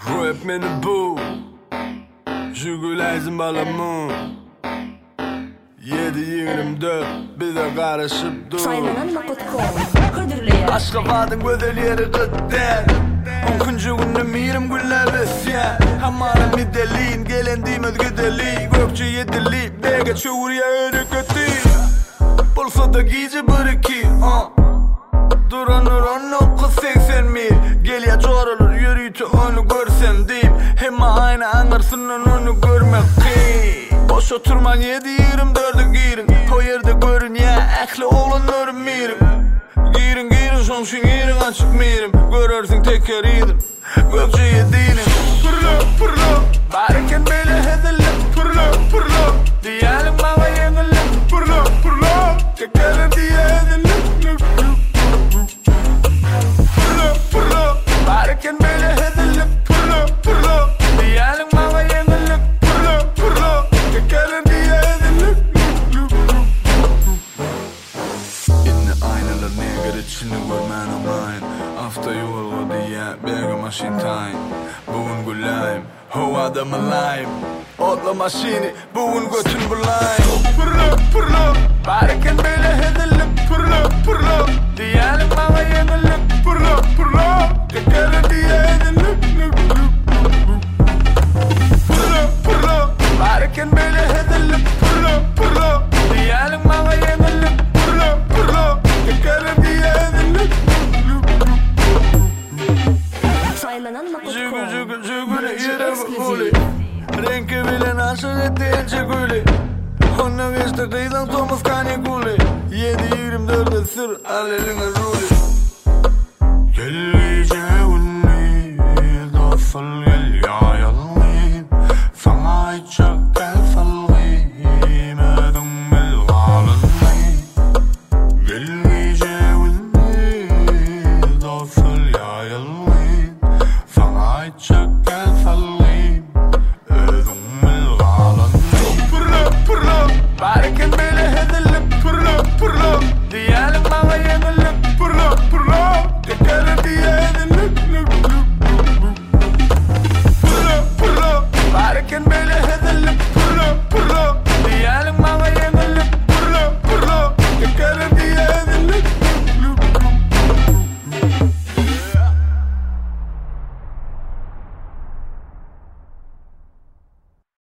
Rap meni bu Jugulazim balamın 7-24 bize karışıp dur Aşka vadın gözelleri gıdden 10 kuncuğunda mirim güller isyan Hamanın mideliğin gelendiğimiz güdeliği Gökçe yediliği bege çoğurya örüketi Bolsa da giyici bir-iki Duranır onu kız 80 mil Gel ya çorulur yürüytü onu görsem deyip Hem aynı anırsının onu görmek ki Boş oturman 7-24'ü girin O yerde görün ya aklı olanları mirim Girin sonuçun yerin açık mirim Görürsün teker iyidir Gökçe yediğinin Pırlo Bariken böyle hedilip Pırlo Diyelim bana yenilip Pırlo Tekerim diye hedilip Pırlo Bariken böyle hedilip Pırlo Diyelim bana yenilip Pırlo Tekerim diye hedilip Yine aynalar neger içini görmen online Hafta yolu diye bege maşin time Bugün gülayım Havada malayım Otla maşini bugün götün bulayım Pırlo Bariken böyle hedilip Pırlo Diyelim bana yenilip Pırlo Tekerim diye hedilip Pırlo Bariken böyle hedilip Pırlo Diyelim bana yenilip Pırlo Tekerim diye hedilip Jugule yere vuruli Renki bilen aşık ettiğince gülü Ona geçti kıyıdan Thomas Kanikuli 7-24'de sır aleline ruli Geleceğim